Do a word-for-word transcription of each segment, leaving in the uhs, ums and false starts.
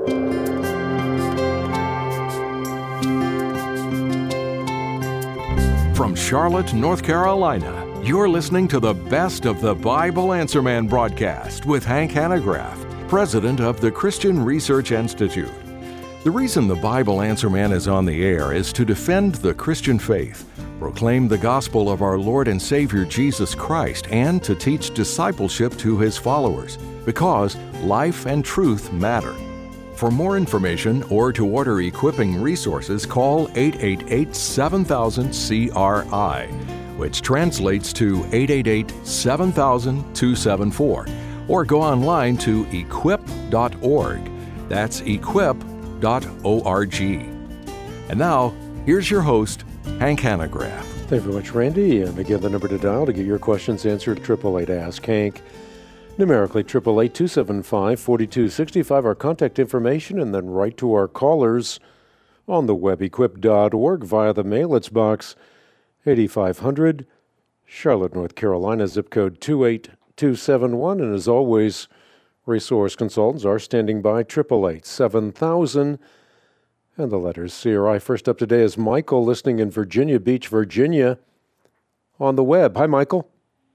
From Charlotte, North Carolina, you're listening to the Best of the Bible Answer Man broadcast with Hank Hanegraaff, president of the Christian Research Institute. The reason the Bible Answer Man is on the air is to defend the Christian faith, proclaim the gospel of our Lord and Savior Jesus Christ, and to teach discipleship to His followers, because life and truth matter. For more information or to order equipping resources, call eight eight eight, seven thousand, C R I, which translates to eight eight eight, seven thousand, two seven four, or go online to equip dot org. That's equip dot org. And now, here's your host, Hank Hanegraaff. Thank you very much, Randy. And again, the number to dial to get your questions answered, eight eight eight, ask Hank. Numerically, eight eight eight, two seven five, four two six five, our contact information, and then write to our callers on the web, equip dot org, via the mail. It's box eighty-five hundred, Charlotte, North Carolina, zip code two eight two seven one. And as always, resource consultants are standing by, eight eight eight, seven thousand, and the letters C R I. First up today is Michael, listening in Virginia Beach, Virginia, on the web. Hi, Michael.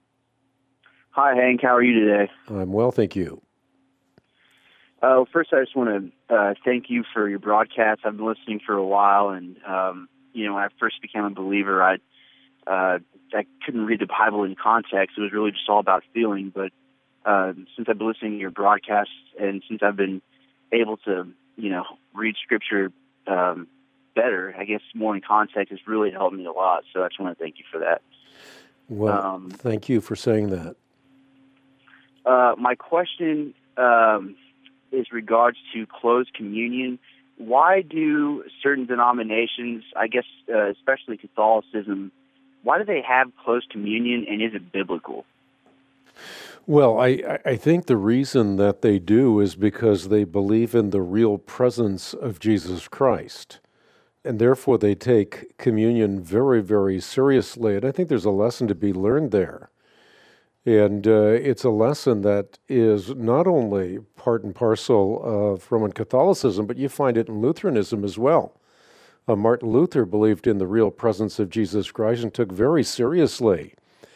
Hi, Hank. How are you today? I'm well, thank you. Uh, first, I just want to uh, thank you for your broadcast. I've been listening for a while, and um, you know, when I first became a believer, I uh, I couldn't read the Bible in context. It was really just all about feeling. But uh, since I've been listening to your broadcasts, and since I've been able to, you know, read Scripture um, better, I guess more in context has really helped me a lot. So I just want to thank you for that. Well, um, thank you for saying that. Uh, my question um, is regards to closed communion. Why do certain denominations, I guess uh, especially Catholicism, why do they have closed communion, and is it biblical? Well, I, I think the reason that they do is because they believe in the real presence of Jesus Christ. And therefore they take communion very, very seriously. And I think there's a lesson to be learned there. And uh, it's a lesson that is not only part and parcel of Roman Catholicism, but you find it in Lutheranism as well. Uh, Martin Luther believed in the real presence of Jesus Christ and took very seriously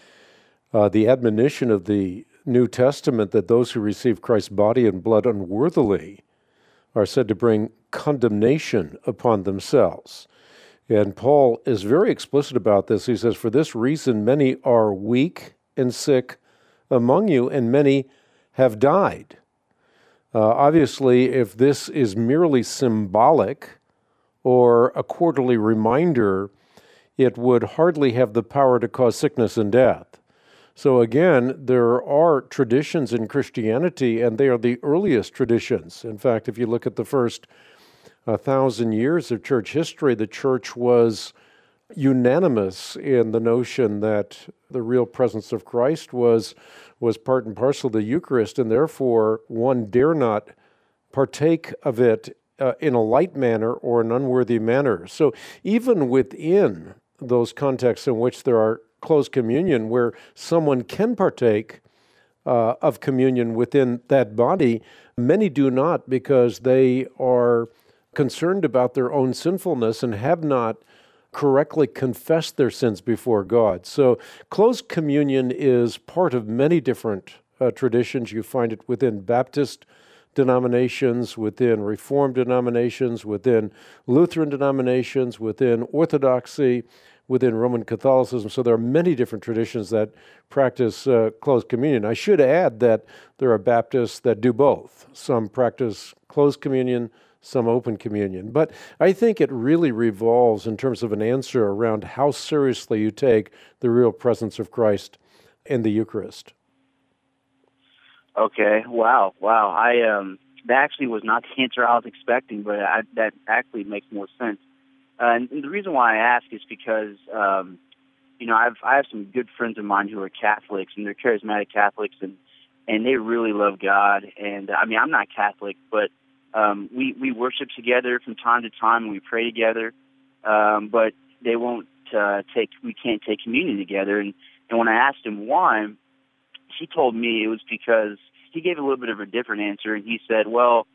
uh, the admonition of the New Testament that those who receive Christ's body and blood unworthily are said to bring condemnation upon themselves. And Paul is very explicit about this. He says, "For this reason many are weak and sick among you, and many have died." Uh, obviously, if this is merely symbolic or a quarterly reminder, it would hardly have the power to cause sickness and death. So again, there are traditions in Christianity, and they are the earliest traditions. In fact, if you look at the first uh, thousand years of church history, the church was unanimous in the notion that the real presence of Christ was was part and parcel of the Eucharist, and therefore one dare not partake of it uh, in a light manner or an unworthy manner. So even within those contexts in which there are closed communion, where someone can partake uh, of communion within that body, many do not, because they are concerned about their own sinfulness and have not correctly confess their sins before God. So closed communion is part of many different uh, traditions. You find it within Baptist denominations, within Reformed denominations, within Lutheran denominations, within Orthodoxy, within Roman Catholicism. So there are many different traditions that practice uh, closed communion. I should add that there are Baptists that do both. Some practice closed communion, some open communion. But I think it really revolves in terms of an answer around how seriously you take the real presence of Christ in the Eucharist. Okay. Wow. Wow. I um, that actually was not the answer I was expecting, but I, that actually makes more sense. Uh, and the reason why I ask is because, um, you know, I've I have some good friends of mine who are Catholics, and they're charismatic Catholics, and and they really love God. And I mean, I'm not Catholic, but um, we we worship together from time to time, and we pray together. Um, but they won't uh, take we can't take communion together. And and when I asked him why, he told me it was because he gave a little bit of a different answer, and he said, well,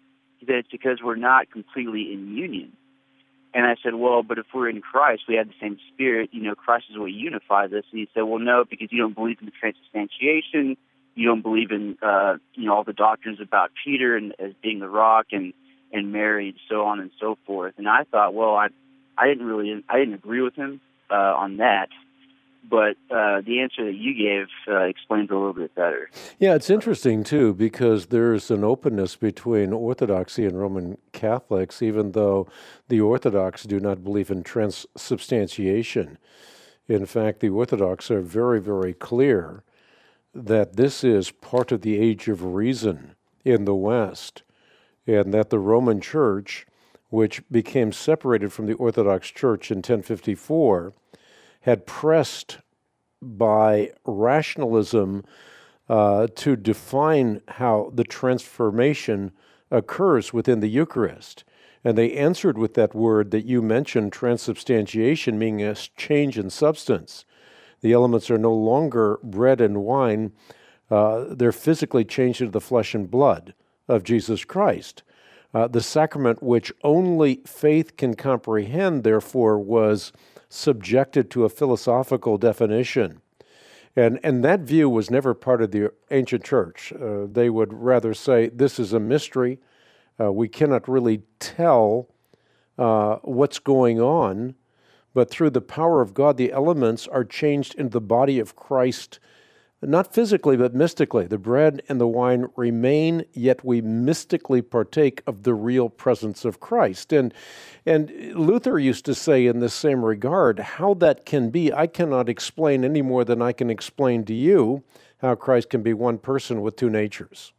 that it's because we're not completely in union. And I said, well, but if we're in Christ, we have the same Spirit. You know, Christ is what unifies us. And he said, well, no, because you don't believe in the transubstantiation. You don't believe in, uh, you know, all the doctrines about Peter and as being the rock and, and Mary and so on and so forth. And I thought, well, I, I didn't really, I didn't agree with him uh, on that. But uh, the answer that you gave uh, explains a little bit better. Yeah, it's interesting, too, because there's an openness between Orthodoxy and Roman Catholics, even though the Orthodox do not believe in transubstantiation. In fact, the Orthodox are very, very clear that this is part of the age of reason in the West, and that the Roman Church, which became separated from the Orthodox Church in ten fifty-four, had pressed by rationalism uh, to define how the transformation occurs within the Eucharist. And they answered with that word that you mentioned, transubstantiation, meaning a change in substance. The elements are no longer bread and wine. Uh, they're physically changed into the flesh and blood of Jesus Christ. Uh, the sacrament which only faith can comprehend, therefore, was subjected to a philosophical definition. And and that view was never part of the ancient church. Uh, they would rather say, this is a mystery. Uh, we cannot really tell uh, what's going on, but through the power of God, the elements are changed into the body of Christ, not physically, but mystically. The bread and the wine remain, yet we mystically partake of the real presence of Christ. And and Luther used to say in this same regard, how that can be, I cannot explain any more than I can explain to you how Christ can be one person with two natures.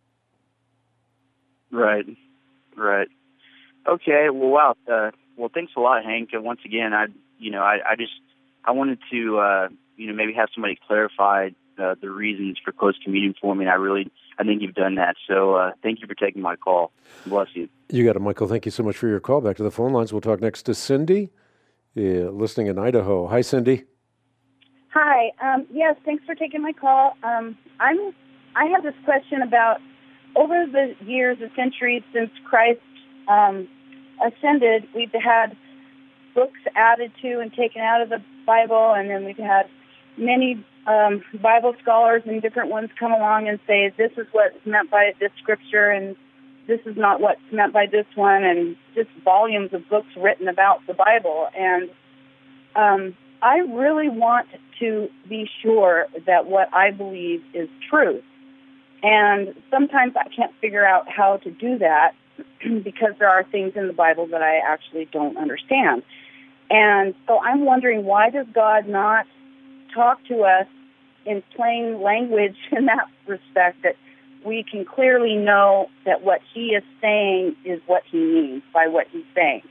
Right, right. Okay, well, wow. Uh, well, thanks a lot, Hank. And once again, I, you know, I, I just, I wanted to, uh, you know, maybe have somebody clarify uh, the reasons for close communion for me. And I really, I think you've done that. So uh, thank you for taking my call. Bless you. You got it, Michael. Thank you so much for your call. Back to the phone lines. We'll talk next to Cindy, uh, listening in Idaho. Hi, Cindy. Hi. Um, yes, thanks for taking my call. Um, I'm. I have this question about over the years, the centuries since Christ um, ascended, we've had books added to and taken out of the Bible, and then we've had many um, Bible scholars and different ones come along and say, this is what's meant by this scripture, and this is not what's meant by this one, and just volumes of books written about the Bible. And um, I really want to be sure that what I believe is truth. And sometimes I can't figure out how to do that because there are things in the Bible that I actually don't understand. And so I'm wondering, why does God not talk to us in plain language in that respect, that we can clearly know that what he is saying is what he means by what he's saying?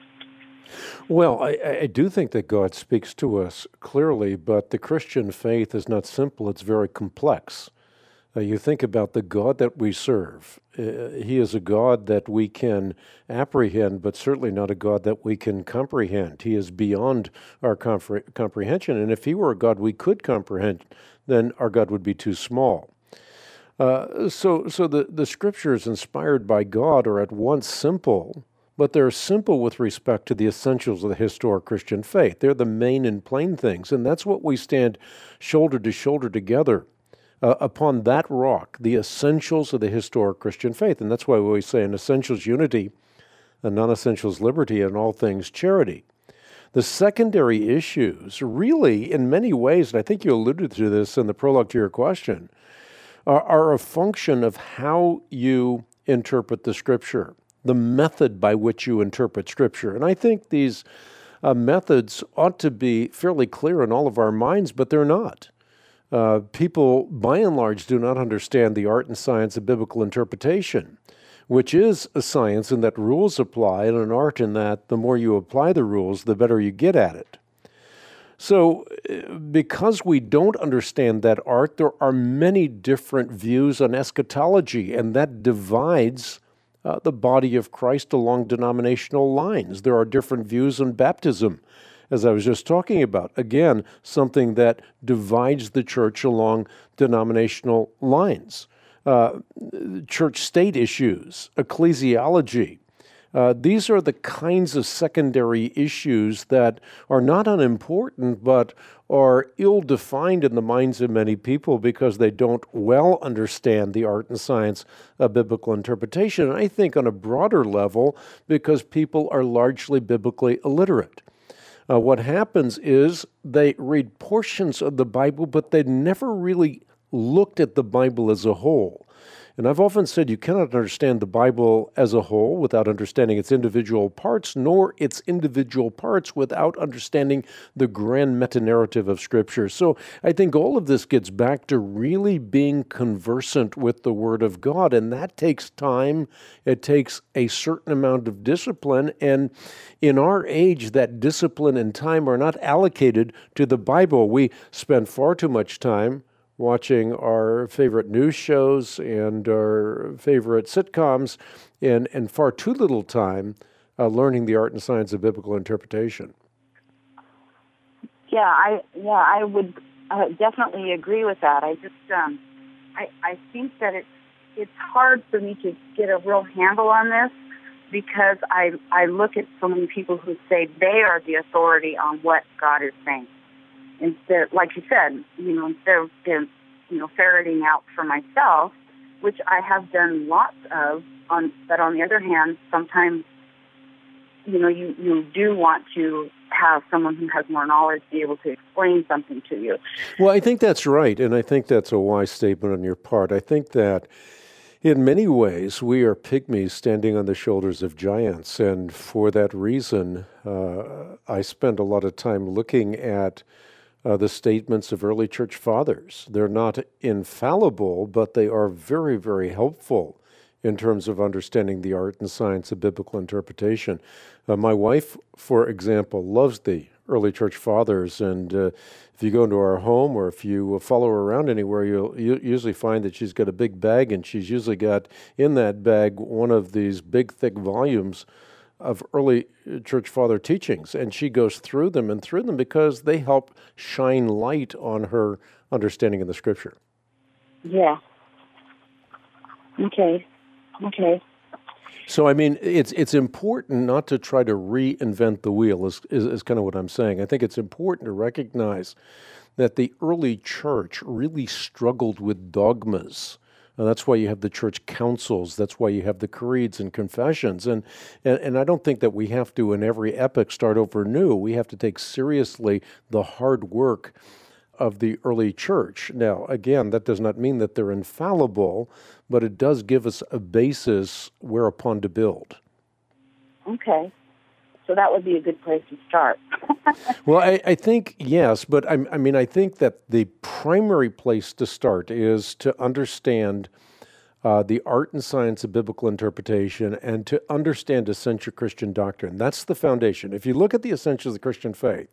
Well, I, I do think that God speaks to us clearly, but the Christian faith is not simple, it's very complex. Uh, you think about the God that we serve. Uh, he is a God that we can apprehend, but certainly not a God that we can comprehend. He is beyond our compre- comprehension. And if he were a God we could comprehend, then our God would be too small. Uh, so so the, the scriptures inspired by God are at once simple, but they're simple with respect to the essentials of the historic Christian faith. They're the main and plain things, and that's what we stand shoulder to shoulder together Uh, upon that rock, the essentials of the historic Christian faith. And that's why we always say in essentials unity, and non-essentials liberty, and all things charity. The secondary issues really, in many ways, and I think you alluded to this in the prologue to your question, are, are a function of how you interpret the Scripture, the method by which you interpret Scripture. And I think these uh, methods ought to be fairly clear in all of our minds, but they're not. Uh, people, by and large, do not understand the art and science of biblical interpretation, which is a science in that rules apply, and an art in that the more you apply the rules, the better you get at it. So because we don't understand that art, there are many different views on eschatology, and that divides uh, the body of Christ along denominational lines. There are different views on baptism, as I was just talking about. Again, something that divides the church along denominational lines. uh, church-state issues, ecclesiology. Uh, these are the kinds of secondary issues that are not unimportant, but are ill-defined in the minds of many people because they don't well understand the art and science of biblical interpretation. And I think on a broader level, because people are largely biblically illiterate. Uh, what happens is they read portions of the Bible, but they never really looked at the Bible as a whole. And I've often said you cannot understand the Bible as a whole without understanding its individual parts, nor its individual parts without understanding the grand meta-narrative of Scripture. So I think all of this gets back to really being conversant with the Word of God, and that takes time. It takes a certain amount of discipline, and in our age, that discipline and time are not allocated to the Bible. We spend far too much time watching our favorite news shows and our favorite sitcoms, and, and far too little time uh, learning the art and science of biblical interpretation. Yeah, I yeah I would uh, definitely agree with that. I just um, I I think that it's it's hard for me to get a real handle on this because I I look at so many people who say they are the authority on what God is saying. Instead, like you said, you know, instead of you know ferreting out for myself, which I have done lots of. On but on the other hand, sometimes you know you, you do want to have someone who has more knowledge be able to explain something to you. Well, I think that's right, and I think that's a wise statement on your part. I think that in many ways, we are pygmies standing on the shoulders of giants, and for that reason, uh, I spend a lot of time looking at uh, the statements of early church fathers. They're not infallible, but they are very, very helpful in terms of understanding the art and science of biblical interpretation. Uh, my wife, for example, loves the early church fathers, and uh, if you go into our home or if you follow her around anywhere, you'll you usually find that she's got a big bag, and she's usually got in that bag one of these big, thick volumes of early church father teachings, and she goes through them and through them because they help shine light on her understanding of the Scripture. Yeah. Okay. Okay. So, I mean, it's it's important not to try to reinvent the wheel, is, is, is kind of what I'm saying. I think it's important to recognize that the early church really struggled with dogmas. And that's why you have the church councils. That's why you have the creeds and confessions. And, and, and I don't think that we have to, in every epoch, start over new. We have to take seriously the hard work of the early church. Now, again, that does not mean that they're infallible, but it does give us a basis whereupon to build. Okay. So that would be a good place to start. Well, I, I think, yes, but I, I mean, I think that the primary place to start is to understand uh, the art and science of biblical interpretation and to understand essential Christian doctrine. That's the foundation. If you look at the essentials of the Christian faith,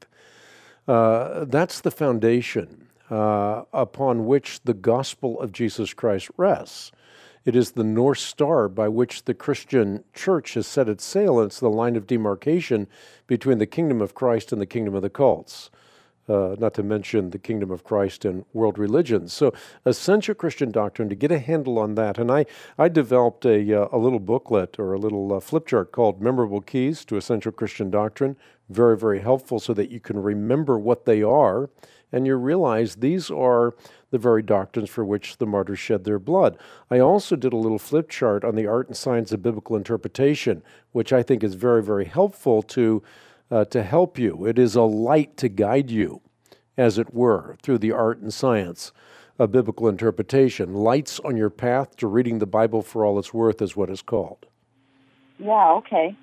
uh, that's the foundation uh, upon which the gospel of Jesus Christ rests. It is the North Star by which the Christian church has set its sail, and it's the line of demarcation between the kingdom of Christ and the kingdom of the cults, uh, not to mention the kingdom of Christ and world religions. So essential Christian doctrine, to get a handle on that. And I, I developed a, uh, a little booklet or a little uh, flip chart called Memorable Keys to Essential Christian Doctrine. Very, very helpful so that you can remember what they are, and you realize these are the very doctrines for which the martyrs shed their blood. I also did a little flip chart on the art and science of biblical interpretation, which I think is very, very helpful to uh, to help you. It is a light to guide you, as it were, through the art and science of biblical interpretation. Lights on your path to reading the Bible for all it's worth is what it's called. Yeah, okay.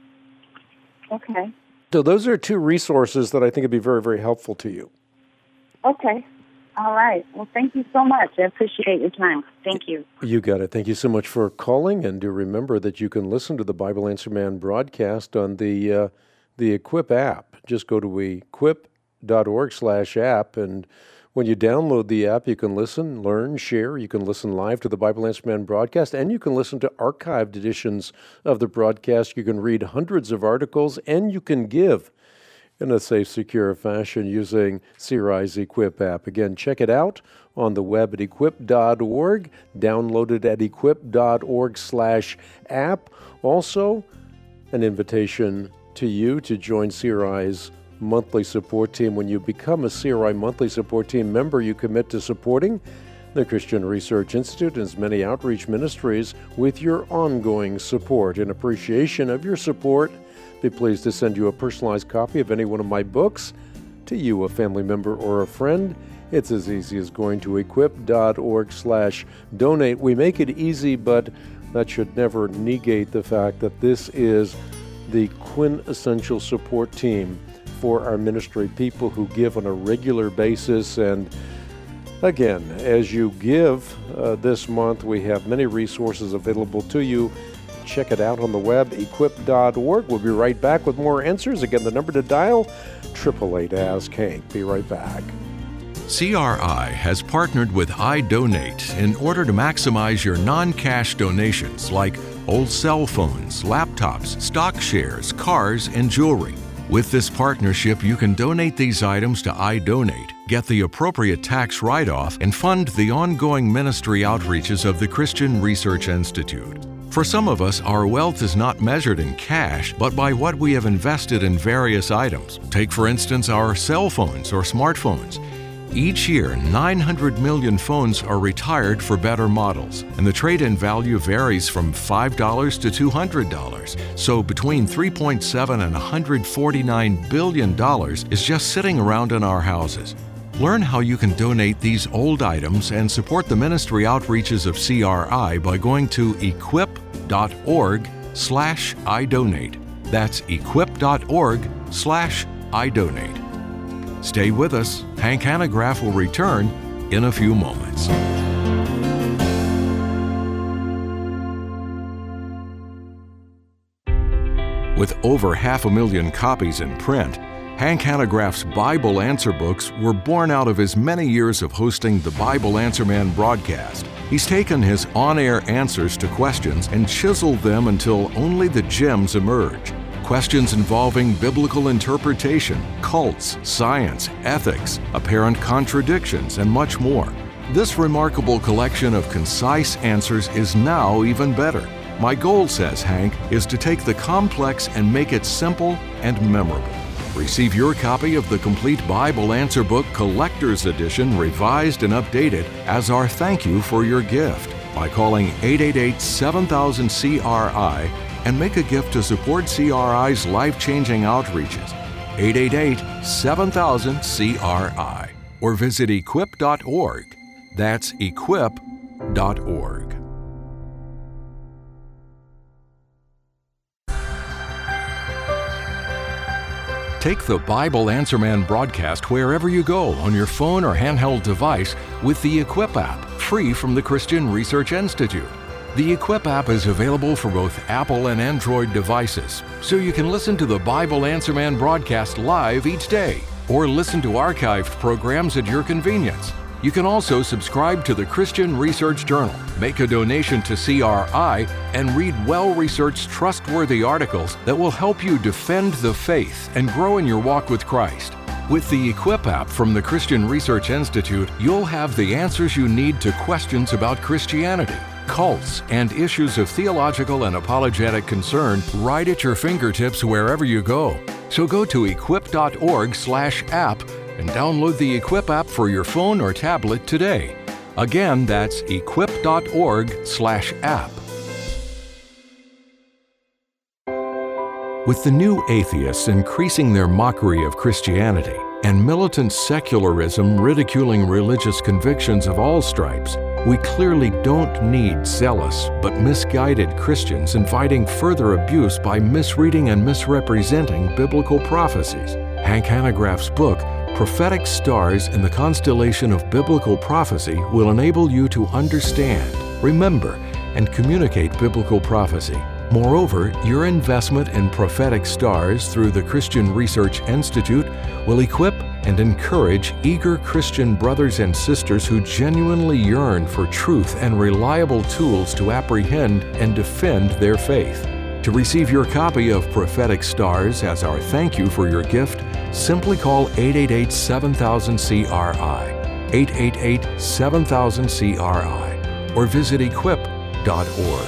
Okay. So those are two resources that I think would be very, very helpful to you. Okay. All right. Well, thank you so much. I appreciate your time. Thank you. You got it. Thank you so much for calling, and do remember that you can listen to the Bible Answer Man broadcast on the uh, the Equip app. Just go to equip dot org slash app, and when you download the app, you can listen, learn, share. You can listen live to the Bible Answer Man broadcast, and you can listen to archived editions of the broadcast. You can read hundreds of articles, and you can give. in a safe, secure fashion using C R I's Equip app. Again, check it out on the web at equip dot org. Download it at equip dot org slash app. Also, an invitation to you to join C R I's monthly support team. When you become a C R I monthly support team member, you commit to supporting the Christian Research Institute and its many outreach ministries with your ongoing support. In appreciation of your support, be pleased to send you a personalized copy of any one of my books to you, a family member, or a friend. It's as easy as going to equip dot org slash donate. We make it easy, but that should never negate the fact that this is the quintessential support team for our ministry, people who give on a regular basis. And again, as you give uh, this month, we have many resources available to you. Check it out on the web, equip dot org. We'll be right back with more answers. Again, the number to dial, eight eight eight, ask Hank. Be right back. C R I has partnered with iDonate in order to maximize your non-cash donations like old cell phones, laptops, stock shares, cars, and jewelry. With this partnership, you can donate these items to iDonate, get the appropriate tax write-off, and fund the ongoing ministry outreaches of the Christian Research Institute. For some of us, our wealth is not measured in cash, but by what we have invested in various items. Take, for instance, our cell phones or smartphones. Each year, nine hundred million phones are retired for better models, and the trade-in value varies from five dollars to two hundred dollars. So between three point seven and one hundred forty-nine billion dollars is just sitting around in our houses. Learn how you can donate these old items and support the ministry outreaches of C R I by going to equip dot org slash idonate. That's equip dot org slash idonate. Stay with us. Hank Hanegraaff will return in a few moments. With over half a million copies in print, Hank Hanegraaff's Bible Answer books were born out of his many years of hosting the Bible Answer Man broadcast. He's taken his on-air answers to questions and chiseled them until only the gems emerge. Questions involving biblical interpretation, cults, science, ethics, apparent contradictions, and much more. This remarkable collection of concise answers is now even better. My goal, says Hank, is to take the complex and make it simple and memorable. Receive your copy of the complete Bible Answer Book Collector's Edition, revised and updated, as our thank you for your gift by calling eight eight eight, seven thousand, C R I and make a gift to support C R I's life-changing outreaches. eight eight eight, seven thousand, C R I. Or visit equip dot org. That's equip dot org. Take the Bible Answer Man broadcast wherever you go on your phone or handheld device with the Equip app, free from the Christian Research Institute. The Equip app is available for both Apple and Android devices, so you can listen to the Bible Answer Man broadcast live each day, or listen to archived programs at your convenience. You can also subscribe to the Christian Research Journal, make a donation to C R I, and read well-researched, trustworthy articles that will help you defend the faith and grow in your walk with Christ. With the Equip app from the Christian Research Institute, you'll have the answers you need to questions about Christianity, cults, and issues of theological and apologetic concern right at your fingertips wherever you go. So go to equip dot org slash app and download the Equip app for your phone or tablet today. Again, that's equip dot org slash app. With the new atheists increasing their mockery of Christianity and militant secularism ridiculing religious convictions of all stripes, we clearly don't need zealous but misguided Christians inviting further abuse by misreading and misrepresenting biblical prophecies. Hank Hanegraaff's book, Prophetic Stars in the Constellation of Biblical Prophecy, will enable you to understand, remember, and communicate biblical prophecy. Moreover, your investment in prophetic stars through the Christian Research Institute will equip and encourage eager Christian brothers and sisters who genuinely yearn for truth and reliable tools to apprehend and defend their faith. To receive your copy of Prophetic Stars as our thank you for your gift, Simply call eight eight eight, seven thousand, C R I, eight eight eight, seven thousand, C R I, or visit equip dot org.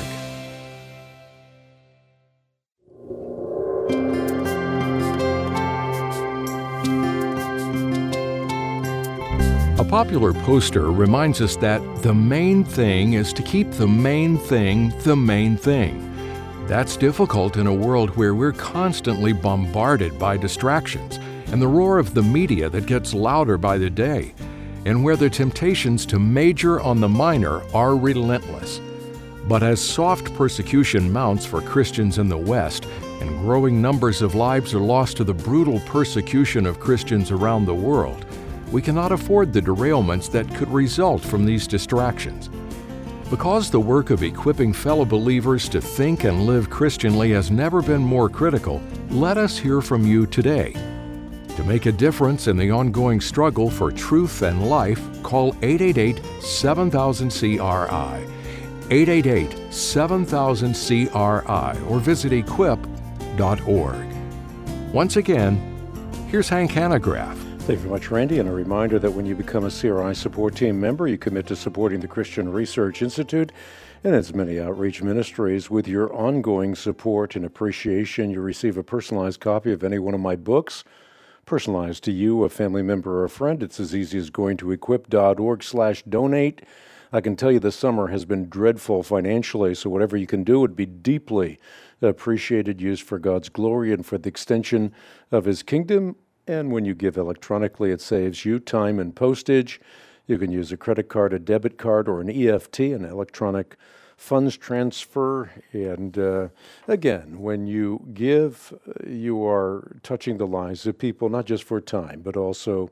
A popular poster reminds us that the main thing is to keep the main thing the main thing. That's difficult in a world where we're constantly bombarded by distractions and the roar of the media that gets louder by the day, and where the temptations to major on the minor are relentless. But as soft persecution mounts for Christians in the West, and growing numbers of lives are lost to the brutal persecution of Christians around the world, we cannot afford the derailments that could result from these distractions. Because the work of equipping fellow believers to think and live Christianly has never been more critical, let us hear from you today. To make a difference in the ongoing struggle for truth and life, call eight eight eight, seven thousand, C R I, eight eight eight, seven thousand, C R I, or visit equip dot org. Once again, here's Hank Hanegraaff. Thank you very much, Randy. And a reminder that when you become a C R I support team member, you commit to supporting the Christian Research Institute and its many outreach ministries. With your ongoing support and appreciation, you receive a personalized copy of any one of my books, personalized to you, a family member, or a friend. It's as easy as going to equip dot org slash donate. I can tell you the summer has been dreadful financially, so whatever you can do would be deeply appreciated, used for God's glory and for the extension of His kingdom. And when you give electronically, it saves you time and postage. You can use a credit card, a debit card, or an E F T, an electronic funds transfer. And uh, again, when you give, you are touching the lives of people, not just for time, but also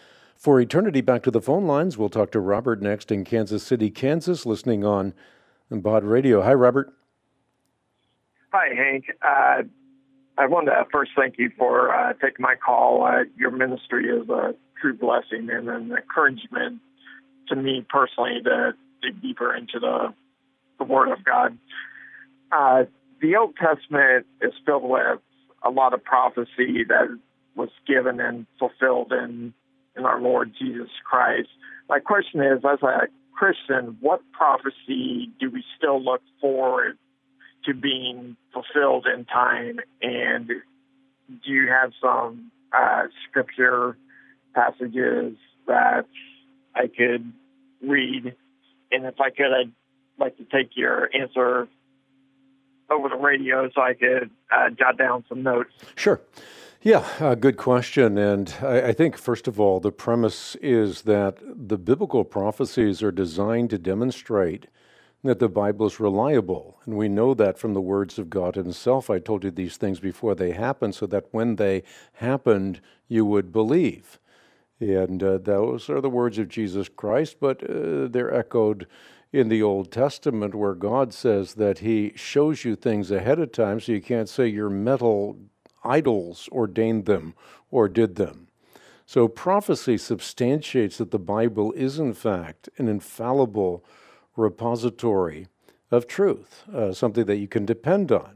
for eternity. Back to the phone lines. We'll talk to Robert next in Kansas City, Kansas, listening on B O D Radio. Hi, Robert. Hi, Hank. Uh, I wanted to first thank you for uh, taking my call. Uh, your ministry is a true blessing and an encouragement to me personally to dig deeper into the, the Word of God. Uh, the Old Testament is filled with a lot of prophecy that was given and fulfilled in, in our Lord Jesus Christ. My question is, as a Christian, what prophecy do we still look forward to being fulfilled in time? And do you have some uh, scripture passages that I could read? And if I could, I'd like to take your answer over the radio so I could uh, jot down some notes. Sure. Yeah, uh, good question. And I, I think, first of all, the premise is that the biblical prophecies are designed to demonstrate that the Bible is reliable. And we know that from the words of God Himself. I told you these things before they happened so that when they happened, you would believe. And uh, those are the words of Jesus Christ, but uh, they're echoed in the Old Testament where God says that He shows you things ahead of time so you can't say your mental idols ordained them or did them. So prophecy substantiates that the Bible is in fact an infallible repository of truth, uh, something that you can depend on.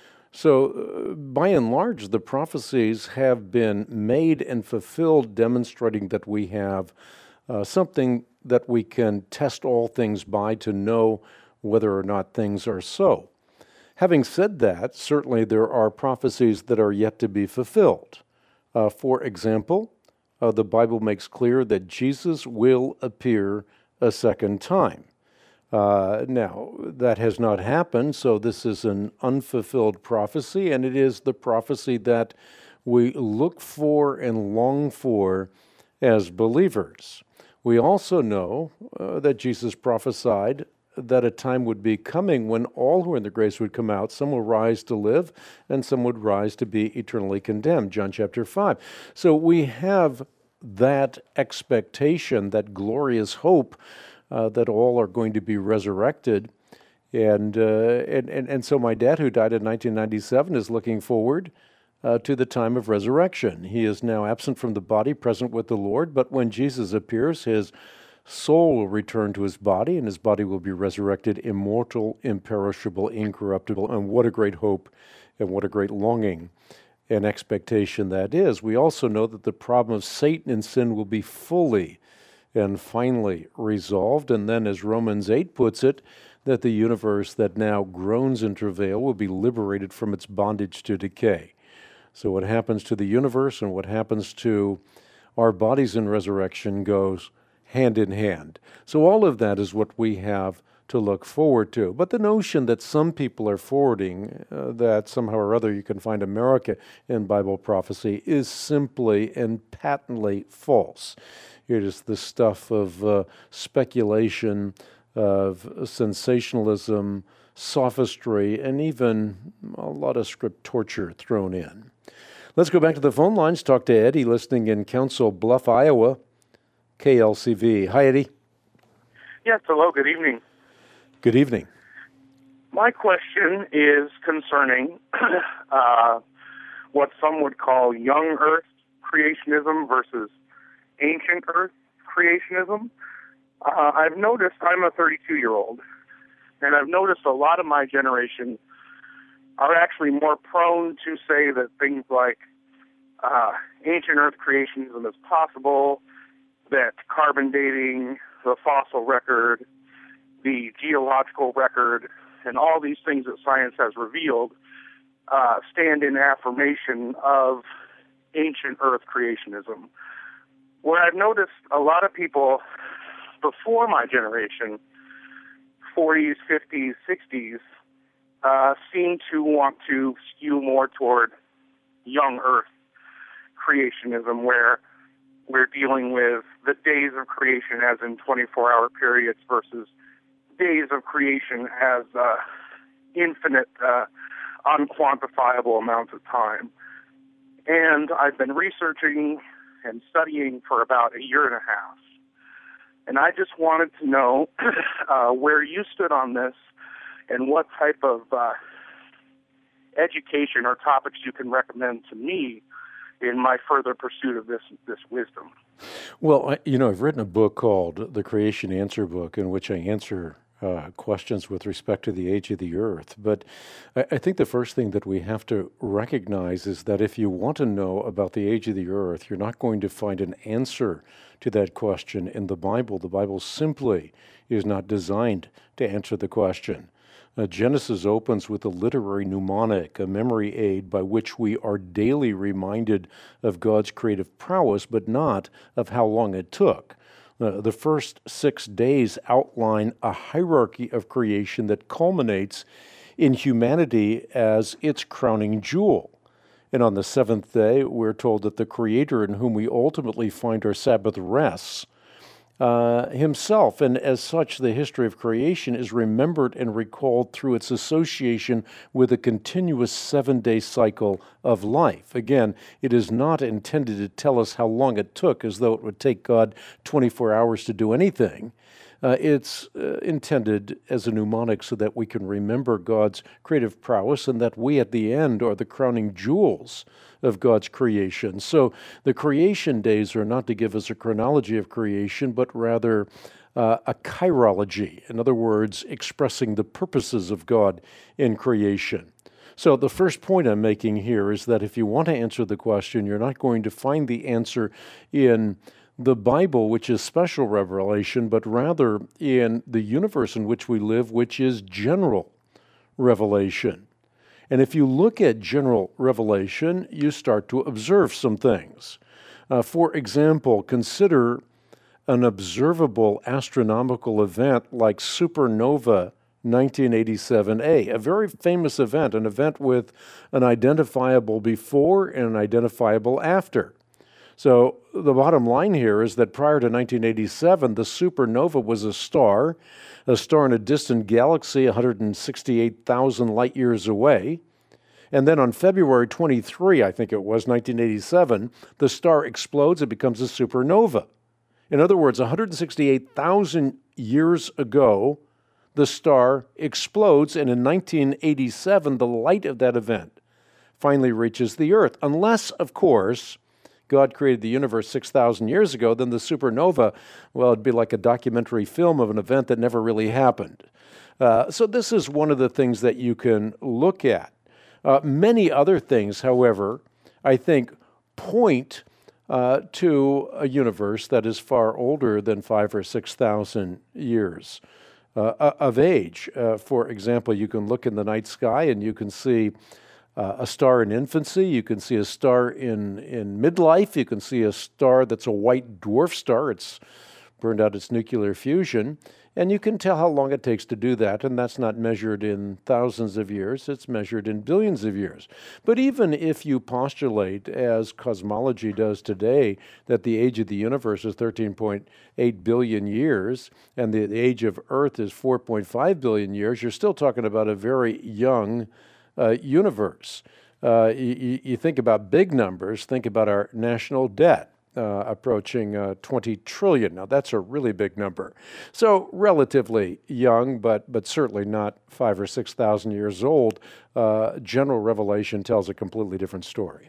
So uh, by and large, the prophecies have been made and fulfilled, demonstrating that we have uh, something that we can test all things by to know whether or not things are so. Having said that, certainly there are prophecies that are yet to be fulfilled. Uh, for example, uh, the Bible makes clear that Jesus will appear a second time. Uh, now, that has not happened, so this is an unfulfilled prophecy, and it is the prophecy that we look for and long for as believers. We also know uh, that Jesus prophesied that a time would be coming when all who are in the grace would come out. Some will rise to live, and some would rise to be eternally condemned, John chapter five. So we have that expectation, that glorious hope, Uh, that all are going to be resurrected. And, uh, and, and, and so my dad, who died in nineteen ninety-seven, is looking forward uh, to the time of resurrection. He is now absent from the body, present with the Lord, but when Jesus appears, his soul will return to his body, and his body will be resurrected, immortal, imperishable, incorruptible. And what a great hope and what a great longing. an expectation that is. We also know that the problem of Satan and sin will be fully and finally resolved. And then, as Romans eight puts it, that the universe that now groans in travail will be liberated from its bondage to decay. So what happens to the universe and what happens to our bodies in resurrection goes hand in hand. So all of that is what we have to look forward to. But the notion that some people are forwarding uh, that somehow or other you can find America in Bible prophecy is simply and patently false. It is the stuff of uh, speculation, of sensationalism, sophistry, and even a lot of script torture thrown in. Let's go back to the phone lines, talk to Eddie, listening in Council Bluff, Iowa, K L C V. Hi, Eddie. Yes, hello, good evening. Good evening. My question is concerning uh, what some would call young earth creationism versus ancient earth creationism. Uh, I've noticed, I'm a thirty-two-year-old, and I've noticed a lot of my generation are actually more prone to say that things like uh, ancient earth creationism is possible, that carbon dating, the fossil record, the geological record, and all these things that science has revealed uh, stand in affirmation of ancient earth creationism. Where I've noticed a lot of people before my generation, forties, fifties, sixties, uh, seem to want to skew more toward young earth creationism, where we're dealing with the days of creation as in twenty-four hour periods versus days of creation as uh, infinite, uh, unquantifiable amounts of time. And I've been researching and studying for about a year and a half. And I just wanted to know uh, where you stood on this and what type of uh, education or topics you can recommend to me in my further pursuit of this this wisdom. Well, I, you know, I've written a book called The Creation Answer Book, in which I answer uh, questions with respect to the age of the earth. But I, I think the first thing that we have to recognize is that if you want to know about the age of the earth, you're not going to find an answer to that question in the Bible. The Bible simply is not designed to answer the question. Uh, Genesis opens with a literary mnemonic, a memory aid by which we are daily reminded of God's creative prowess, but not of how long it took. Uh, the first six days outline a hierarchy of creation that culminates in humanity as its crowning jewel. And on the seventh day, we're told that the Creator, in whom we ultimately find our Sabbath rests, Uh, himself, and as such, the history of creation is remembered and recalled through its association with a continuous seven-day cycle of life. Again, it is not intended to tell us how long it took, as though it would take God twenty-four hours to do anything. Uh, it's uh, intended as a mnemonic so that we can remember God's creative prowess and that we at the end are the crowning jewels of God's creation. So the creation days are not to give us a chronology of creation, but rather uh, a chirology. In other words, expressing the purposes of God in creation. So the first point I'm making here is that if you want to answer the question, you're not going to find the answer in the Bible, which is special revelation, but rather in the universe in which we live, which is general revelation. And if you look at general revelation, you start to observe some things. Uh, for example, consider an observable astronomical event like supernova nineteen eighty-seven A, a very famous event, an event with an identifiable before and an identifiable after. So the bottom line here is that prior to nineteen eighty-seven, the supernova was a star, a star in a distant galaxy one hundred sixty-eight thousand light years away. And then on February twenty-third, I think it was, nineteen eighty-seven, the star explodes, it becomes a supernova. In other words, one hundred sixty-eight thousand years ago, the star explodes, and in nineteen eighty-seven, the light of that event finally reaches the Earth. Unless, of course, God created the universe six thousand years ago, then the supernova, well, it'd be like a documentary film of an event that never really happened. Uh, so this is one of the things that you can look at. Uh, many other things, however, I think, point uh, to a universe that is far older than five or six thousand years uh, of age. Uh, for example, you can look in the night sky and you can see uh, a star in infancy. You can see a star in in midlife. You can see a star that's a white dwarf star. It's burned out its nuclear fusion. And you can tell how long it takes to do that, and that's not measured in thousands of years, it's measured in billions of years. But even if you postulate, as cosmology does today, that the age of the universe is thirteen point eight billion years, and the, the age of Earth is four point five billion years, you're still talking about a very young uh, universe. Uh, you, you think about big numbers, think about our national debt. Uh, approaching uh, twenty trillion. Now that's a really big number. So relatively young, but but certainly not five or six thousand years old. Uh, general revelation tells a completely different story.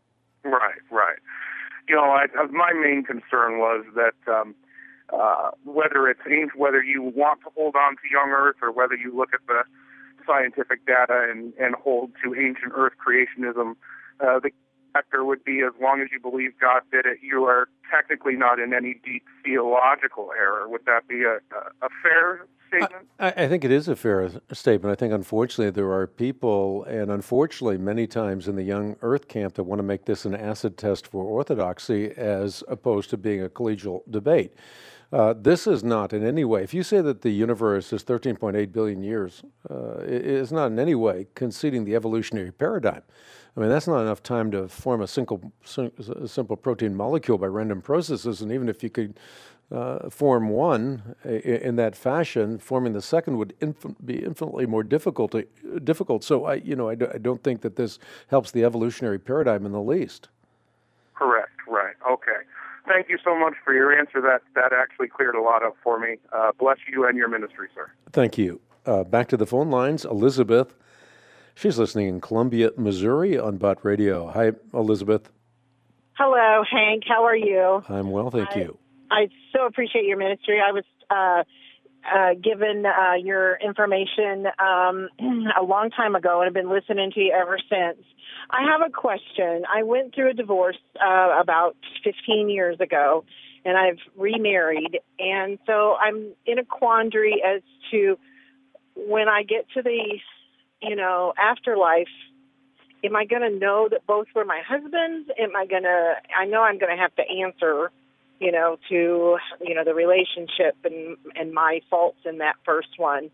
Right, right. You know, I, my main concern was that um, uh, whether it's whether you want to hold on to young Earth or whether you look at the scientific data and, and hold to ancient Earth creationism, uh, the factor would be as long as you believe God did it, you are technically not in any deep theological error. Would that be a, a, a fair statement? I, I think it is a fair statement. I think, unfortunately, there are people, and unfortunately, many times in the young Earth camp that want to make this an acid test for orthodoxy as opposed to being a collegial debate. Uh, this is not in any way, if you say that the universe is thirteen point eight billion years, uh, it is not in any way conceding the evolutionary paradigm. I mean, that's not enough time to form a simple, a simple protein molecule by random processes, and even if you could uh, form one in that fashion, forming the second would inf- be infinitely more difficult. To, difficult. So, I, you know, I, do, I don't think that this helps the evolutionary paradigm in the least. Correct. Right. Okay. Thank you so much for your answer. That that actually cleared a lot up for me. Uh, bless you and your ministry, sir. Thank you. Uh, back to the phone lines. Elizabeth. She's listening in Columbia, Missouri on Bott Radio. Hi, Elizabeth. Hello, Hank. How are you? I'm well, thank I, you. I so appreciate your ministry. I was uh, uh, given uh, your information um, a long time ago and have been listening to you ever since. I have a question. I went through a divorce uh, about fifteen years ago, and I've remarried. And so I'm in a quandary as to when I get to the you know, afterlife, am I going to know that both were my husbands? Am I going to, I know I'm going to have to answer, you know, to, you know, the relationship and, and my faults in that first one.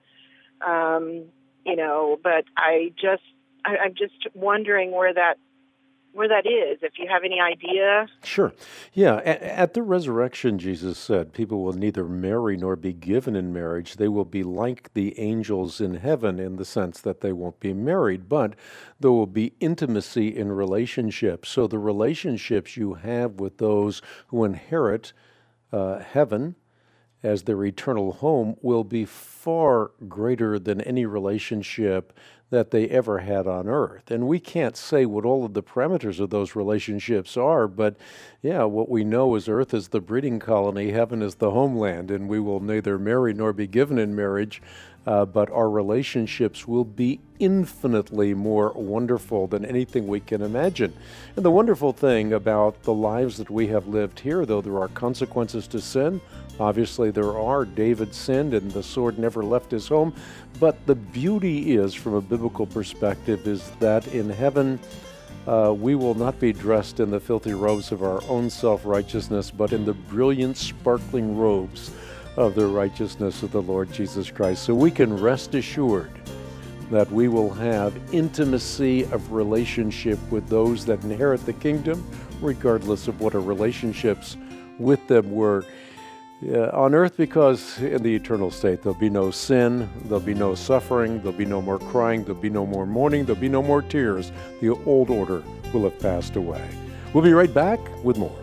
Um, you know, but I just, I, I'm just wondering where that, where that is, if you have any idea. Sure. Yeah. At, at the resurrection, Jesus said, people will neither marry nor be given in marriage. They will be like the angels in heaven in the sense that they won't be married, but there will be intimacy in relationships. So the relationships you have with those who inherit uh, heaven as their eternal home will be far greater than any relationship that they ever had on earth. And we can't say what all of the parameters of those relationships are, but yeah, what we know is earth is the breeding colony, heaven is the homeland, and we will neither marry nor be given in marriage, uh, but our relationships will be infinitely more wonderful than anything we can imagine. And the wonderful thing about the lives that we have lived here, though there are consequences to sin, obviously there are. David sinned and the sword never left his home. But the beauty is, from a biblical perspective, is that in heaven uh, we will not be dressed in the filthy robes of our own self-righteousness, but in the brilliant, sparkling robes of the righteousness of the Lord Jesus Christ. So we can rest assured that we will have intimacy of relationship with those that inherit the kingdom, regardless of what our relationships with them were uh, on earth, because in the eternal state there'll be no sin, there'll be no suffering, there'll be no more crying, there'll be no more mourning, there'll be no more tears. The old order will have passed away. We'll be right back with more.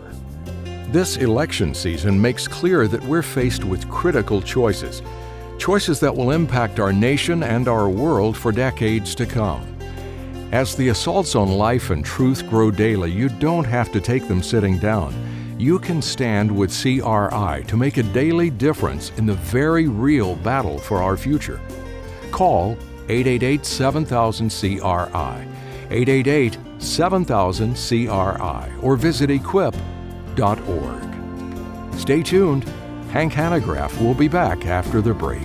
This election season makes clear that we're faced with critical choices. Choices that will impact our nation and our world for decades to come. As the assaults on life and truth grow daily, you don't have to take them sitting down. You can stand with C R I to make a daily difference in the very real battle for our future. Call eight eight eight, seven thousand C R I, eight eight eight, seven thousand C R I or visit equip dot org. Stay tuned. Hank Hanegraaff will be back after the break.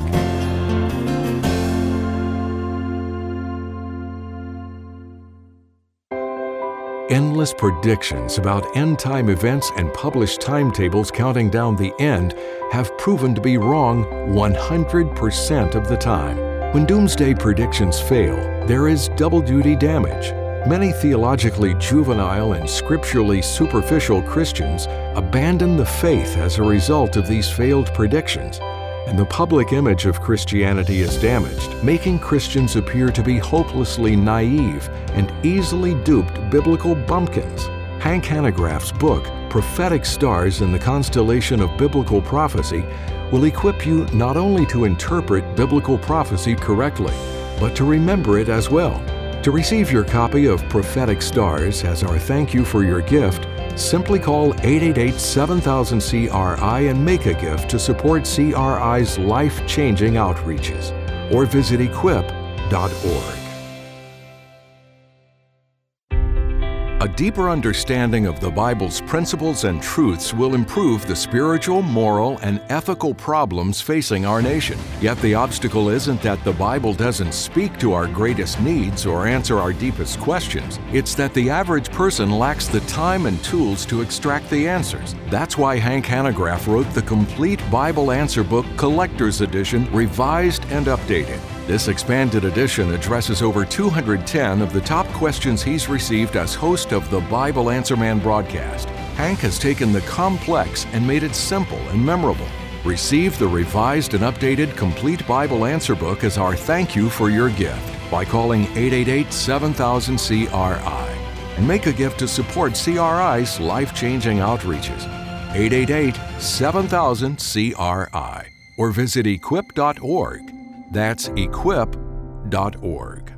Endless predictions about end-time events and published timetables counting down the end have proven to be wrong one hundred percent of the time. When doomsday predictions fail, there is double-duty damage. Many theologically juvenile and scripturally superficial Christians abandon the faith as a result of these failed predictions, and the public image of Christianity is damaged, making Christians appear to be hopelessly naive and easily duped biblical bumpkins. Hank Hanegraaff's book, Prophetic Stars in the Constellation of Biblical Prophecy, will equip you not only to interpret biblical prophecy correctly, but to remember it as well. To receive your copy of Prophetic Stars as our thank you for your gift, simply call eight eight eight, seven thousand C R I and make a gift to support C R I's life-changing outreaches, or visit equip dot org. A deeper understanding of the Bible's principles and truths will improve the spiritual, moral, and ethical problems facing our nation. Yet the obstacle isn't that the Bible doesn't speak to our greatest needs or answer our deepest questions. It's that the average person lacks the time and tools to extract the answers. That's why Hank Hanegraaff wrote the complete Bible Answer Book Collector's Edition, revised and updated. This expanded edition addresses over two hundred ten of the top questions he's received as host of the Bible Answer Man broadcast. Hank has taken the complex and made it simple and memorable. Receive the revised and updated Complete Bible Answer Book as our thank you for your gift by calling eight eight eight, seven thousand C R I and make a gift to support C R I's life-changing outreaches. eight eight eight, seven thousand C R I or visit equip dot org. That's equip dot org.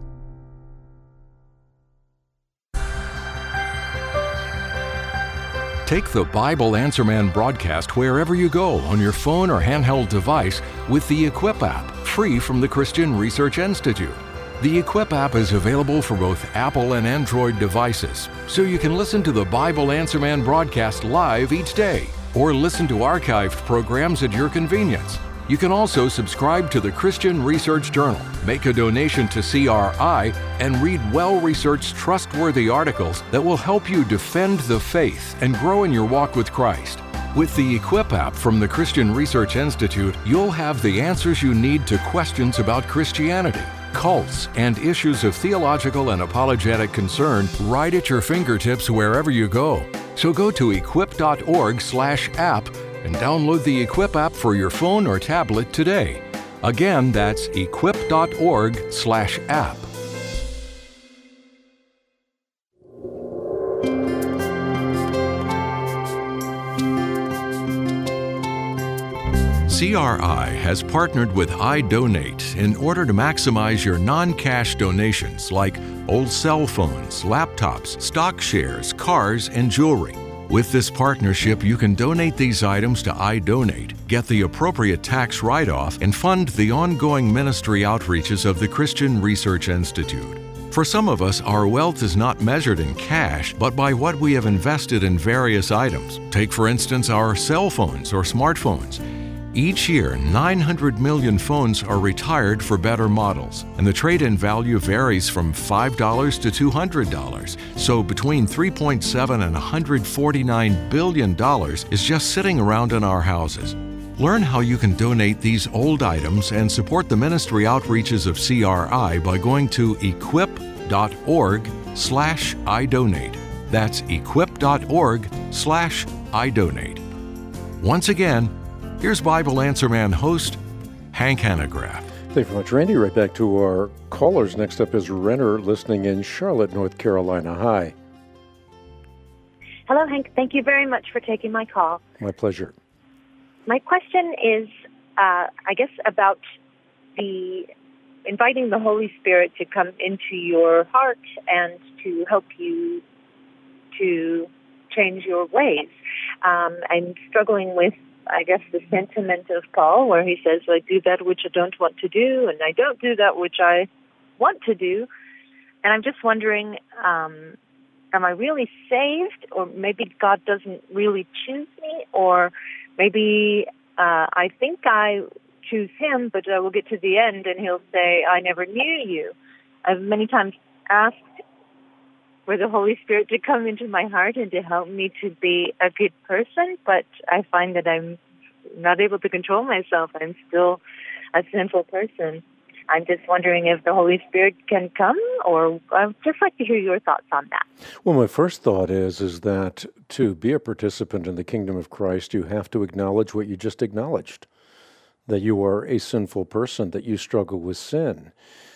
Take the Bible Answer Man broadcast wherever you go on your phone or handheld device with the Equip app, free from the Christian Research Institute. The Equip app is available for both Apple and Android devices, so you can listen to the Bible Answer Man broadcast live each day, or listen to archived programs at your convenience. You can also subscribe to the Christian Research Journal, make a donation to C R I, and read well-researched, trustworthy articles that will help you defend the faith and grow in your walk with Christ. With the Equip app from the Christian Research Institute, you'll have the answers you need to questions about Christianity, cults, and issues of theological and apologetic concern right at your fingertips wherever you go. So go to equip dot org slash app and download the Equip app for your phone or tablet today. Again, that's equip dot org slash app. C R I has partnered with iDonate in order to maximize your non-cash donations like old cell phones, laptops, stock shares, cars, and jewelry. With this partnership, you can donate these items to iDonate, get the appropriate tax write-off, and fund the ongoing ministry outreaches of the Christian Research Institute. For some of us, our wealth is not measured in cash, but by what we have invested in various items. Take, for instance, our cell phones or smartphones. Each year, nine hundred million phones are retired for better models, and the trade-in value varies from five dollars to two hundred dollars. So between three point seven and one hundred forty-nine billion dollars is just sitting around in our houses. Learn how you can donate these old items and support the ministry outreaches of C R I by going to equip dot org slash idonate. That's equip dot org slash idonate. Once again, here's Bible Answer Man host, Hank Hanegraaff. Thank you very much, Randy. Right back to our callers. Next up is Renner, listening in Charlotte, North Carolina. Hi. Hello, Hank. Thank you very much for taking my call. My pleasure. My question is, uh, I guess, about the inviting the Holy Spirit to come into your heart and to help you to change your ways. Um, I'm struggling with, I guess, the sentiment of Paul, where he says, I do that which I don't want to do, and I don't do that which I want to do. And I'm just wondering, um, am I really saved? Or maybe God doesn't really choose me? Or maybe uh, I think I choose him, but I will get to the end and he'll say, I never knew you. I've many times asked for the Holy Spirit to come into my heart and to help me to be a good person, but I find that I'm not able to control myself. I'm still a sinful person. I'm just wondering if the Holy Spirit can come, or I'd just like to hear your thoughts on that. Well, my first thought is is that to be a participant in the kingdom of Christ, you have to acknowledge what you just acknowledged, that you are a sinful person, that you struggle with sin.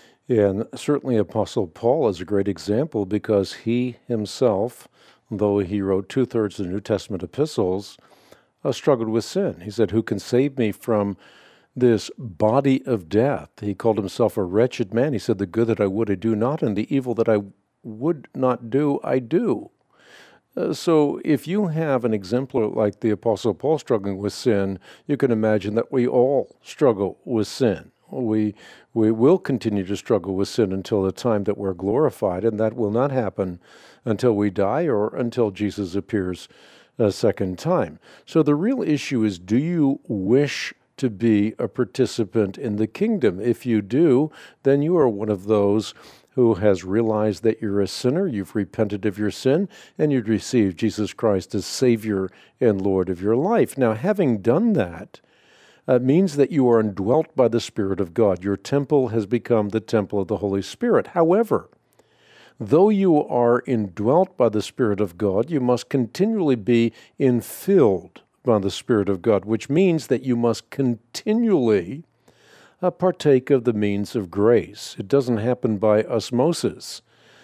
And certainly Apostle Paul is a great example because he himself, though he wrote two-thirds of the New Testament epistles, uh, struggled with sin. He said, who can save me from this body of death? He called himself a wretched man. He said, the good that I would I do not, and the evil that I would not do, I do. Uh, so if you have an exemplar like the Apostle Paul struggling with sin, you can imagine that we all struggle with sin. We we will continue to struggle with sin until the time that we're glorified, and that will not happen until we die or until Jesus appears a second time. So the real issue is, do you wish to be a participant in the kingdom? If you do, then you are one of those who has realized that you're a sinner, you've repented of your sin, and you've received Jesus Christ as Savior and Lord of your life. Now, having done that, Uh, means that you are indwelt by the Spirit of God. Your temple has become the temple of the Holy Spirit. However, though you are indwelt by the Spirit of God, you must continually be infilled by the Spirit of God, which means that you must continually uh, partake of the means of grace. It doesn't happen by osmosis.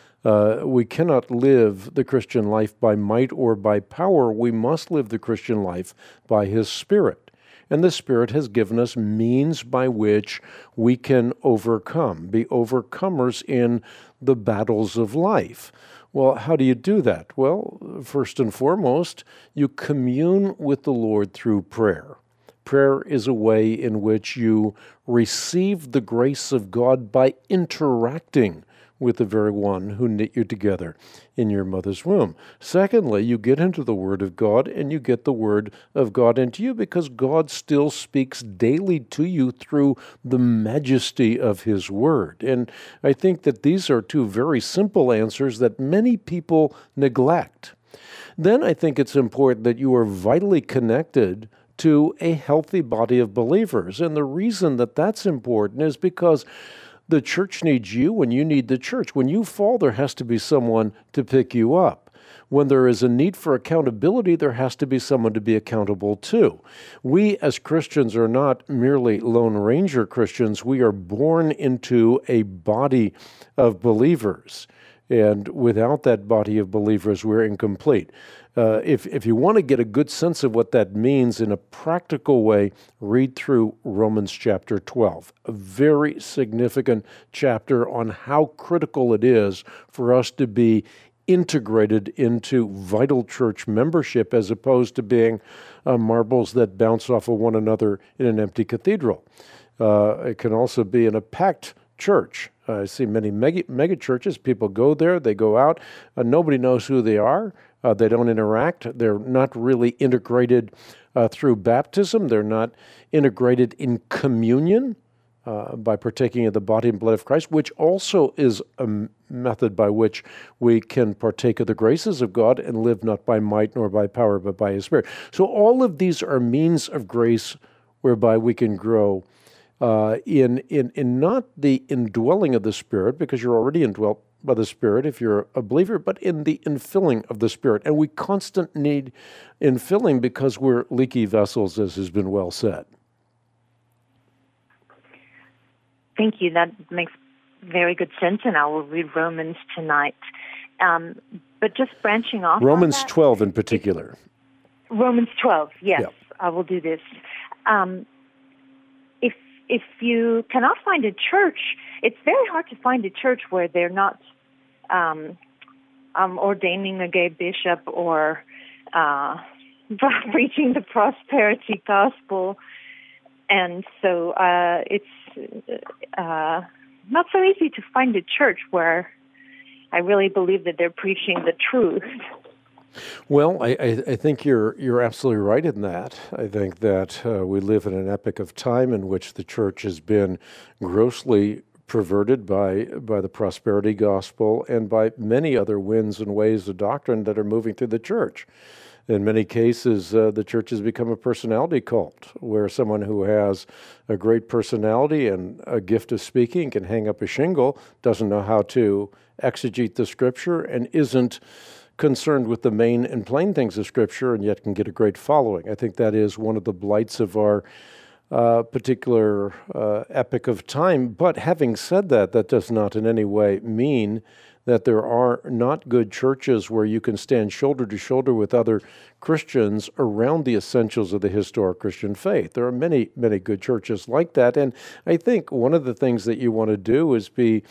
Uh, we cannot live the Christian life by might or by power. We must live the Christian life by His Spirit. And the Spirit has given us means by which we can overcome, be overcomers in the battles of life. Well, how do you do that? Well, first and foremost, you commune with the Lord through prayer. Prayer is a way in which you receive the grace of God by interacting with the very one who knit you together in your mother's womb. Secondly, you get into the Word of God, and you get the Word of God into you because God still speaks daily to you through the majesty of His Word. And I think that these are two very simple answers that many people neglect. Then I think it's important that you are vitally connected to a healthy body of believers. And the reason that that's important is because the church needs you and you need the church. When you fall, there has to be someone to pick you up. When there is a need for accountability, there has to be someone to be accountable to. We as Christians are not merely Lone Ranger Christians. We are born into a body of believers. And without that body of believers, we're incomplete. Uh, if, if you want to get a good sense of what that means in a practical way, read through Romans chapter twelve, a very significant chapter on how critical it is for us to be integrated into vital church membership as opposed to being uh, marbles that bounce off of one another in an empty cathedral. Uh, it can also be in a packed church. Uh, I see many mega, mega churches. People go there, they go out, uh, nobody knows who they are. Uh, they don't interact. They're not really integrated uh, through baptism. They're not integrated in communion uh, by partaking of the body and blood of Christ, which also is a m- method by which we can partake of the graces of God and live not by might nor by power, but by His Spirit. So all of these are means of grace whereby we can grow uh, in, in, in not the indwelling of the Spirit, because you're already indwelt by the Spirit if you're a believer, but in the infilling of the Spirit. And we constant need infilling because we're leaky vessels, as has been well said. Thank you. That makes very good sense, and I will read Romans tonight. Um, but just branching off Romans on that, twelve in particular. Romans twelve, yes, Yep. I will do this. Um, if if you cannot find a church, it's very hard to find a church where they're not um, um, ordaining a gay bishop or uh, preaching the prosperity gospel. And so uh, it's uh, not so easy to find a church where I really believe that they're preaching the truth. Well, I, I, I think you're you're absolutely right in that. I think that uh, we live in an epoch of time in which the church has been grossly perverted by by the prosperity gospel and by many other winds and ways of doctrine that are moving through the church. In many cases, uh, the church has become a personality cult, where someone who has a great personality and a gift of speaking can hang up a shingle, doesn't know how to exegete the Scripture, and isn't concerned with the main and plain things of Scripture, and yet can get a great following. I think that is one of the blights of our uh, particular uh, epoch of time. But having said that, that does not in any way mean that there are not good churches where you can stand shoulder to shoulder with other Christians around the essentials of the historic Christian faith. There are many, many good churches like that. And I think one of the things that you want to do is be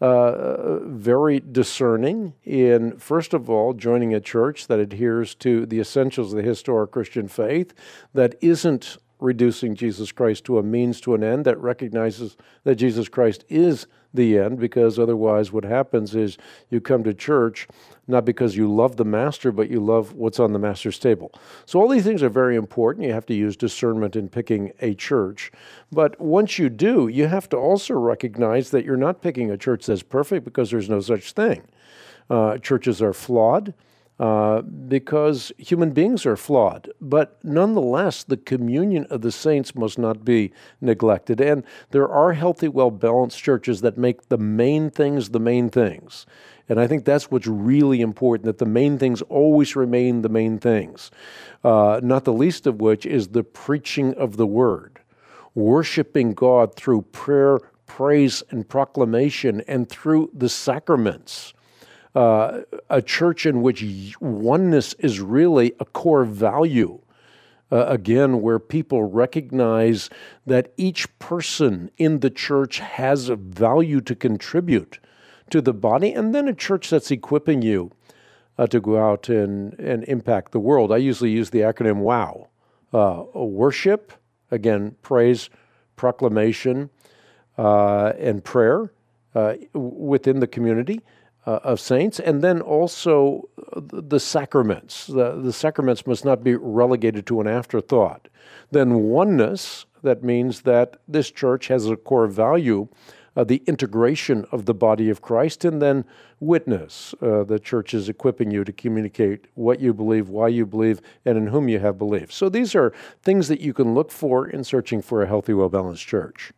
uh, very discerning in, first of all, joining a church that adheres to the essentials of the historic Christian faith, that isn't reducing Jesus Christ to a means to an end, that recognizes that Jesus Christ is the end, because otherwise what happens is you come to church not because you love the master, but you love what's on the master's table. So all these things are very important. You have to use discernment in picking a church. But once you do, you have to also recognize that you're not picking a church that's perfect, because there's no such thing. Uh, churches are flawed. Uh, because human beings are flawed. But nonetheless, the communion of the saints must not be neglected. And there are healthy, well-balanced churches that make the main things the main things. And I think that's what's really important, that the main things always remain the main things, uh, not the least of which is the preaching of the word, worshiping God through prayer, praise, and proclamation, and through the sacraments. Uh, a church in which oneness is really a core value, uh, again, where people recognize that each person in the church has a value to contribute to the body, and then a church that's equipping you uh, to go out and, and impact the world. I usually use the acronym WOW. Uh, worship, again, praise, proclamation, uh, and prayer uh, within the community Uh, of saints, and then also the sacraments. The, the sacraments must not be relegated to an afterthought. Then oneness, that means that this church has a core value, uh, the integration of the body of Christ, and then witness. Uh, the church is equipping you to communicate what you believe, why you believe, and in whom you have believed. So these are things that you can look for in searching for a healthy, well-balanced church.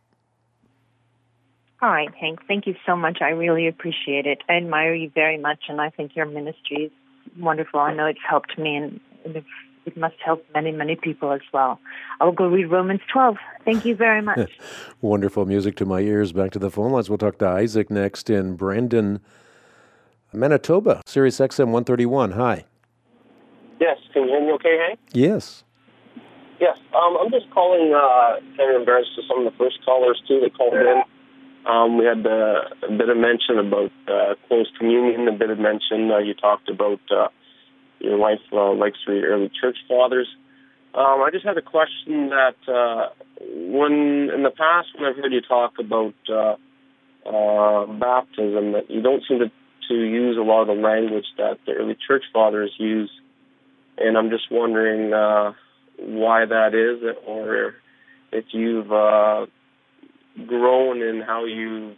All right, Hank, thank you so much. I really appreciate it. I admire you very much, and I think your ministry is wonderful. I know it's helped me, and it must help many, many people as well. I'll go read Romans twelve. Thank you very much. Wonderful music to my ears. Back to the phone lines. We'll talk to Isaac next in Brandon, Manitoba, Sirius X M one thirty-one. Hi. Yes, can you hear me okay, Hank? Yes. Yes, um, I'm just calling uh, kind of in regards to some of the first callers, too, that called in. Um, we had uh, a bit of mention about uh, close communion, a bit of mention. Uh, you talked about uh, your wife uh, likes to read early church fathers. Um, I just had a question that uh, when in the past when I've heard you talk about uh, uh, baptism, that you don't seem to, to use a lot of the language that the early church fathers use, and I'm just wondering uh, why that is, or if you've uh, grown in how you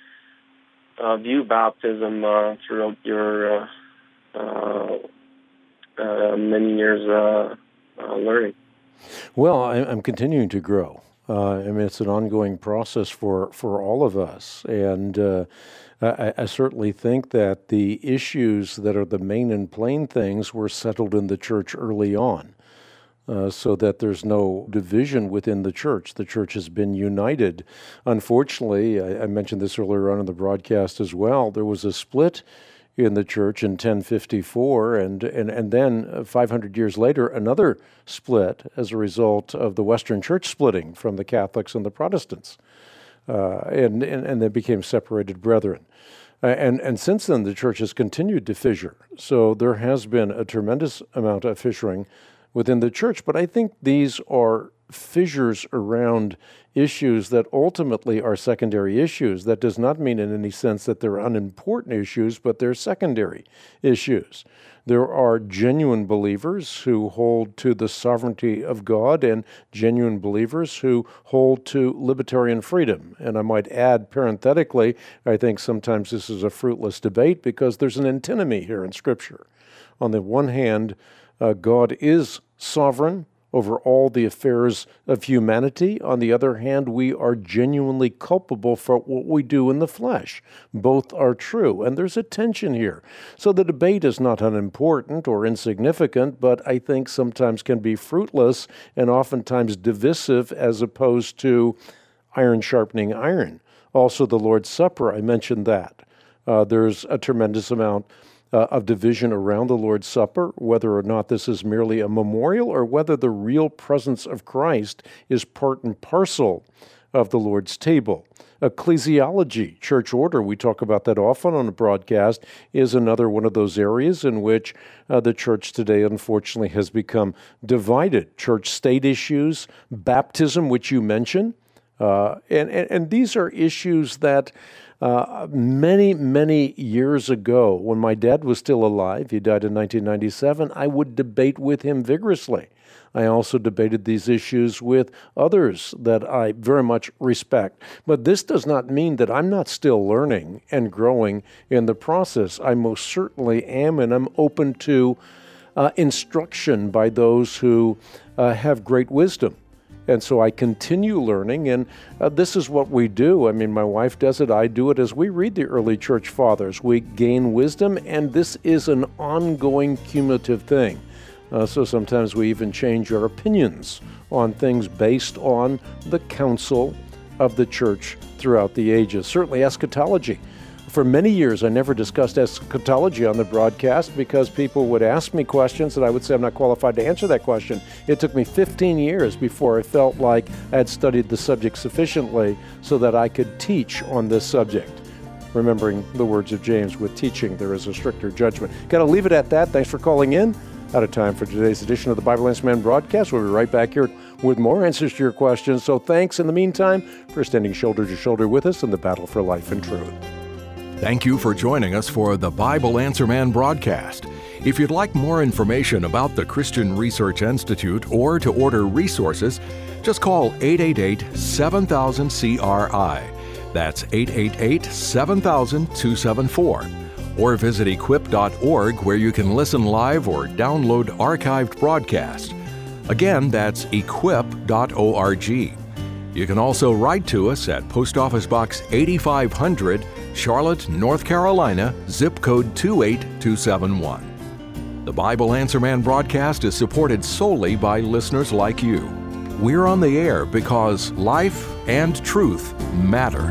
uh, view baptism uh, throughout your uh, uh, uh, many years uh, uh, learning. Well, I'm continuing to grow. Uh, I mean, it's an ongoing process for, for all of us. And uh, I, I certainly think that the issues that are the main and plain things were settled in the church early on. Uh, so that there's no division within the church. The church has been united. Unfortunately, I, I mentioned this earlier on in the broadcast as well, there was a split in the church in ten fifty-four, and, and, and then five hundred years later, another split as a result of the Western Church splitting from the Catholics and the Protestants. Uh, and, and, and they became separated brethren. Uh, and, and since then, the church has continued to fissure. So there has been a tremendous amount of fissuring within the church, but I think these are fissures around issues that ultimately are secondary issues. That does not mean in any sense that they're unimportant issues, but they're secondary issues. There are genuine believers who hold to the sovereignty of God and genuine believers who hold to libertarian freedom. And I might add parenthetically, I think sometimes this is a fruitless debate because there's an antinomy here in Scripture. On the one hand, uh, God is sovereign over all the affairs of humanity. On the other hand, we are genuinely culpable for what we do in the flesh. Both are true, and there's a tension here. So the debate is not unimportant or insignificant, but I think sometimes can be fruitless and oftentimes divisive as opposed to iron sharpening iron. Also, the Lord's Supper, I mentioned that. Uh, there's a tremendous amount Uh, of division around the Lord's Supper, whether or not this is merely a memorial or whether the real presence of Christ is part and parcel of the Lord's table. Ecclesiology, church order, we talk about that often on the broadcast, is another one of those areas in which uh, the church today, unfortunately, has become divided. Church-state issues, baptism, which you mentioned, uh, and, and, and these are issues that Uh, many, many years ago, when my dad was still alive, he died in nineteen ninety-seven, I would debate with him vigorously. I also debated these issues with others that I very much respect. But this does not mean that I'm not still learning and growing in the process. I most certainly am, and I'm open to uh, instruction by those who uh, have great wisdom. And so I continue learning, and uh, this is what we do. I mean, my wife does it, I do it. As we read the early church fathers, we gain wisdom, and this is an ongoing cumulative thing. Uh, so sometimes we even change our opinions on things based on the counsel of the church throughout the ages. Certainly eschatology. For many years, I never discussed eschatology on the broadcast because people would ask me questions and I would say I'm not qualified to answer that question. It took me fifteen years before I felt like I had studied the subject sufficiently so that I could teach on this subject. Remembering the words of James, with teaching there is a stricter judgment. Got to leave it at that. Thanks for calling in. Out of time for today's edition of the Bible Answer Man broadcast. We'll be right back here with more answers to your questions. So thanks in the meantime for standing shoulder to shoulder with us in the battle for life and truth. Thank you for joining us for the Bible Answer Man broadcast. If you'd like more information about the Christian Research Institute or to order resources, just call eight eight eight, seven thousand, C R I. That's eight eight eight, seven thousand, two seven four. Or visit equip dot org where you can listen live or download archived broadcasts. Again, that's equip dot org. You can also write to us at Post Office Box eighty-five hundred, Charlotte, North Carolina, zip code two eight two seven one. The Bible Answer Man broadcast is supported solely by listeners like you. We're on the air because life and truth matter.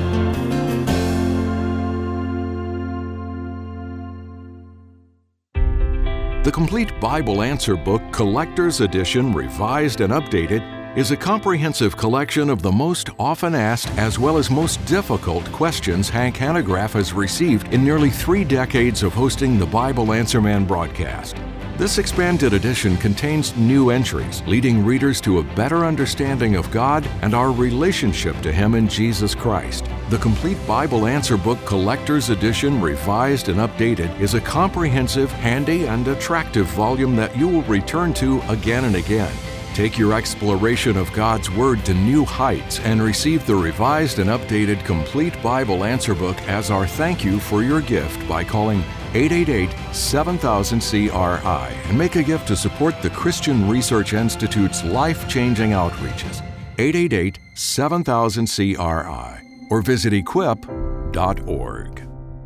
The Complete Bible Answer Book Collector's Edition, revised and updated, is a comprehensive collection of the most often asked as well as most difficult questions Hank Hanegraaff has received in nearly three decades of hosting the Bible Answer Man broadcast. This expanded edition contains new entries, leading readers to a better understanding of God and our relationship to Him in Jesus Christ. The Complete Bible Answer Book Collector's Edition, revised and updated, is a comprehensive, handy, and attractive volume that you will return to again and again. Take your exploration of God's Word to new heights and receive the revised and updated Complete Bible Answer Book as our thank you for your gift by calling eight eight eight, seven thousand, C R I and make a gift to support the Christian Research Institute's life-changing outreaches. eight eight eight, seven thousand, C R I or visit equip dot org.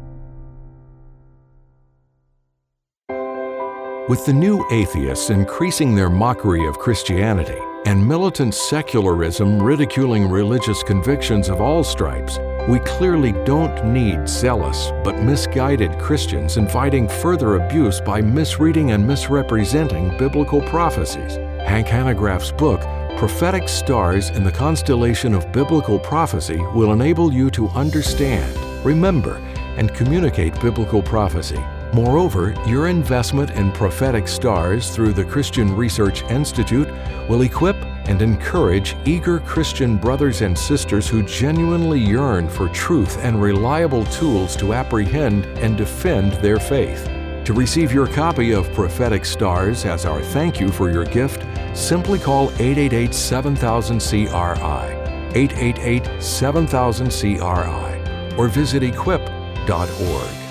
With the new atheists increasing their mockery of Christianity and militant secularism ridiculing religious convictions of all stripes, we clearly don't need zealous but misguided Christians inviting further abuse by misreading and misrepresenting biblical prophecies. Hank Hanegraaff's book, Prophetic Stars in the Constellation of Biblical Prophecy, will enable you to understand, remember, and communicate biblical prophecy. Moreover, your investment in prophetic stars through the Christian Research Institute will equip and encourage eager Christian brothers and sisters who genuinely yearn for truth and reliable tools to apprehend and defend their faith. To receive your copy of Prophetic Stars as our thank you for your gift, simply call eight eight eight, seven thousand, C R I, eight eight eight, seven thousand, C R I, or visit equip dot org.